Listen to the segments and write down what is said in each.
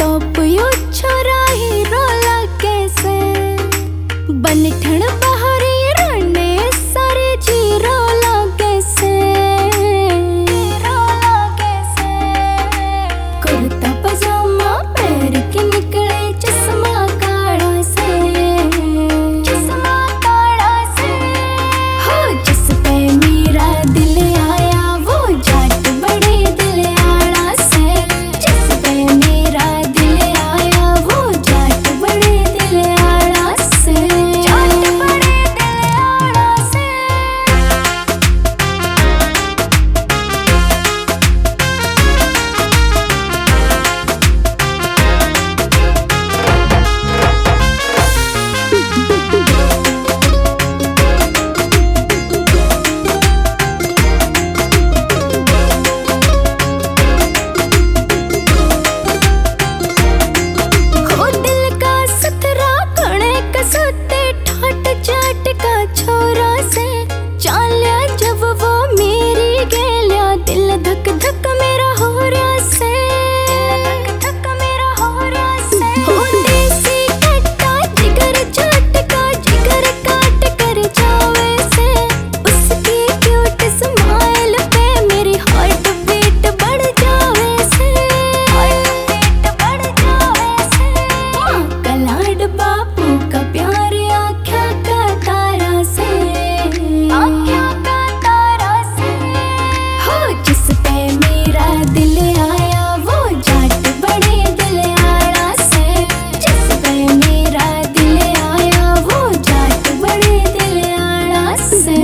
Top you छोरा hero लागे से बनठण बहरी रने सारे जीरो लागे से कुर्ता पजामा पैर के निकले चश्मा काला से हो जिस पे मेरा दिल आया वो जाट बड़े दिल आड़ा से जिस पे मेरा दिल आया वो जाट बड़े दिल आड़ा से जाट बड़े दिल आड़ा से। हो दिल का सतरा घणे कसोते ठाट चाट का छोरा से चाल्या जब वो मेरी गेल्या दिल धक धक मेरा हो रहा से धक मेरा हो रहा से हो देसी कट्टा जिगर चाट का जिगर काट कर जावे से उसकी क्यूट स्माइल पे मेरी हार्ट बीट बढ़ जावे से हार्ट बीट बढ़ जावे से माँ का लाड बापू का प्यार आँखों का तारा से आँखों का तारा से हो जिस पे मेरा दिल आया वो जाट बड़े दिल आड़ा से जिस पे मेरा दिल आया वो जाट बड़े दिल आड़ा से।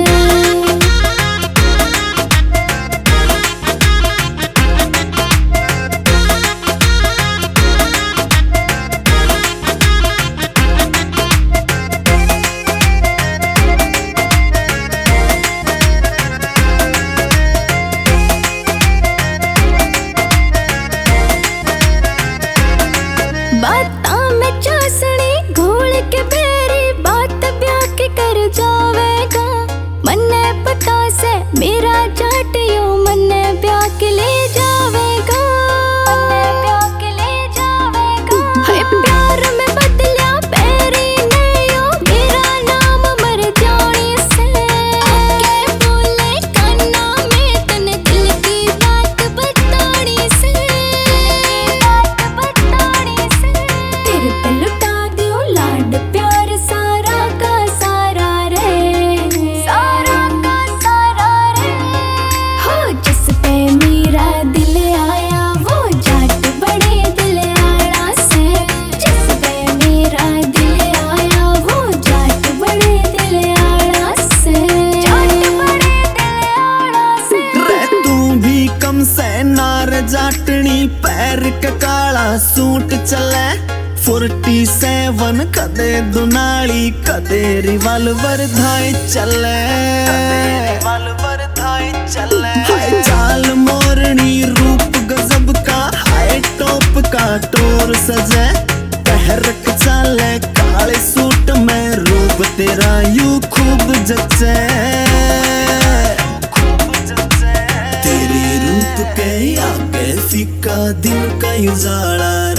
बातां में चासनी घोल के बेरी बात ब्याह के कर जावेगा मन्ने पता से मेरा जाट यो मन्ने ब्याह के ले जावेगा मन्ने ब्याह के ले जावेगा हाय प्यार में बदलिया पैरी ने यो मेरा नाम मर जाने से आके बोले काना में तने दिल की बात बतानी से बात बतानी से तेरे पे लुटा दियो लाड प्यार सारा का सारा रे सारा का सारा रे हो जिस पे मेरा दिल आया वो जाट बड़े दिल आड़ा से जिस पे मेरा दिल आया वो जाट बड़े दिल आड़ा से जाट बड़े दिल आड़ा से। रे तू भी कम से नार जाटनी पैर के काला सूट चले 47 कदे दुनाली कदे रिवाल्वर धाए चले हाय चाल मोरनी रूप गजब का हाय टॉप का टोर सजे पहरक चाले काले सूट में रूप तेरा यू खूब जचे तेरे रूप के आगे फीका दिन का उजाला